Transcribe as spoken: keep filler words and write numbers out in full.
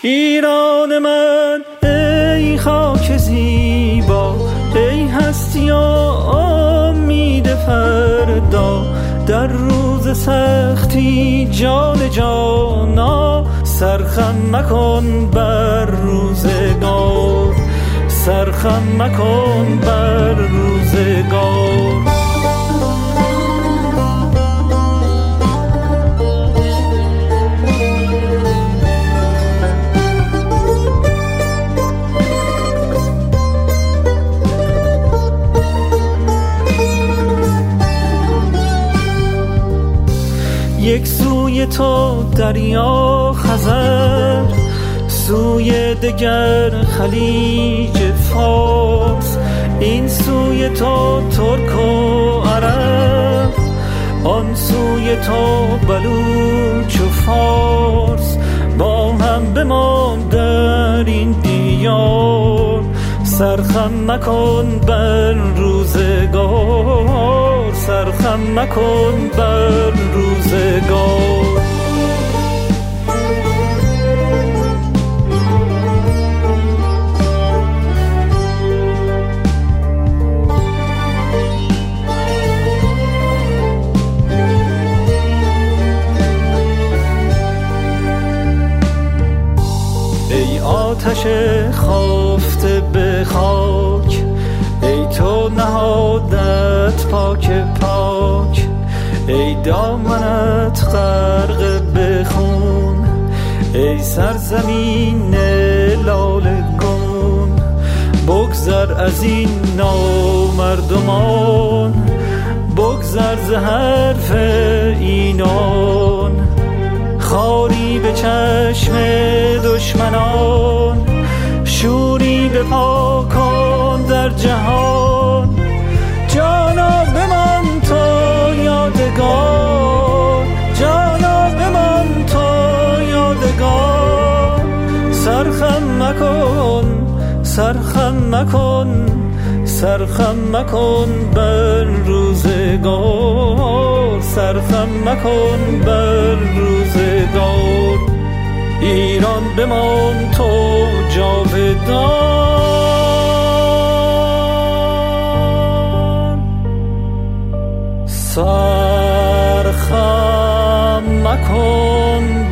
ایران من ای خاک زیبا، ای هستی و امید فردا، در روز سختی جان جانا، سرخم مکن بر روزگار، سرخم مکن بر روزگار. یک سوی تو دریا خزر، سوی دگر خلیج فارس، این سوی تو ترک و عرب، آن سوی تو بلوچ و فارس، با هم بمان در این دیار، سرخم مکن بر روزگار، سرخم مکن بر روزگار. ای آتش خافته به خاک، ای تو نهادت پاک پاک، ای دامنت غرق به خون، ای سرزمین لاله گون، بگذر از این نامردمان، بگذر ز حرف اینان، خاری به چشم دشمنان، شوری به پا کن در جهان، جانا بمان تو یادگار، جانا بمان تو یادگار، سرخم مکن، سرخم مکن، سرخم مکن بر روزگار، سرخم مکن بر روزگار. ایران بمان تو جاودان، سرخم مکن